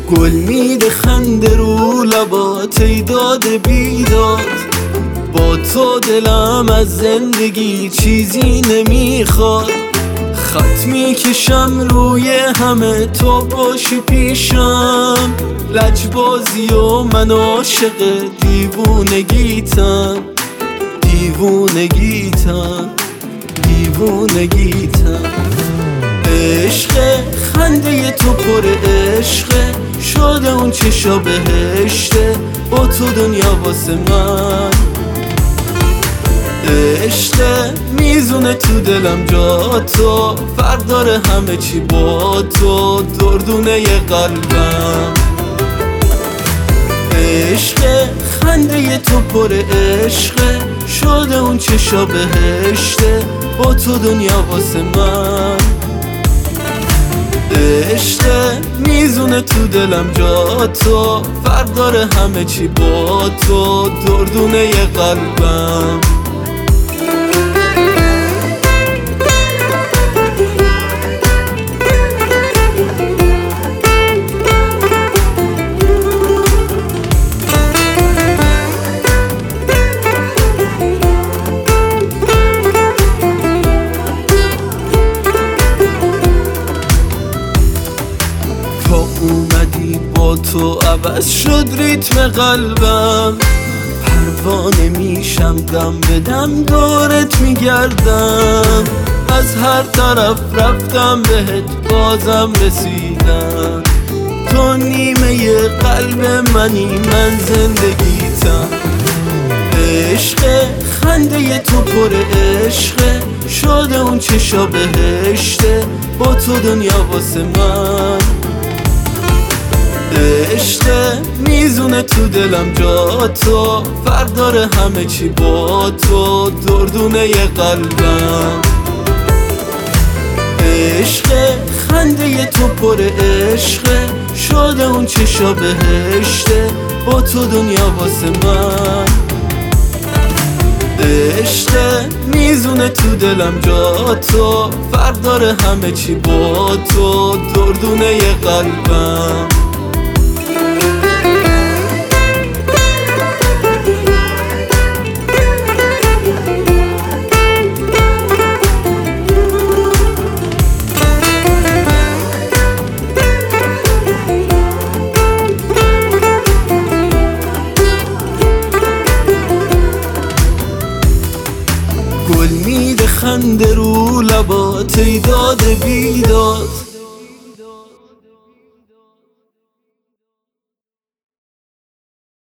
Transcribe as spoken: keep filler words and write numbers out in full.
گل میده خنده رو لبات ای داد بیداد. با تو دلم از زندگی چیزی نمیخواد. خط میکشم روی همه تو باشی پیشم. لجبازی و من عاشق دیوونگیتم. دیوونگیتم دیوونگیتم. عشق خنده تو پر عشقه، شده اون چشا بهشته، با تو دنیا واسه من. عشق میزونه تو دلم جا تو، فرق داره همه چی با تو، دردونه قلبم. عشق خنده تو پر عشقه، شده اون چشا بهشته، با تو دنیا واسه من. عشق میزونه تو دلم جا تو، فرق داره همه چی با تو، دردونه قلبم. اومدی با تو عوض شد ریتم قلبم. پروانه میشم دم به دم دورت میگردم. از هر طرف رفتم بهت بازم رسیدم. تو نیمه قلب منی من زندگیتم. عشق خنده تو پر عشقه، شده اون چشا بهشته، با تو دنیا واسه من. عشق میزونه تو دلم جا تو، فرق داره همه چی با تو، دردونه قلبم. عشق خنده تو پر عشقه، شده اون چشا بهشته، با تو دنیا واسه من. عشق میزونه تو دلم جا تو، فرق داره همه چی با تو، دردونه قلبم. گل میده خنده رو لبات ای داد بیداد.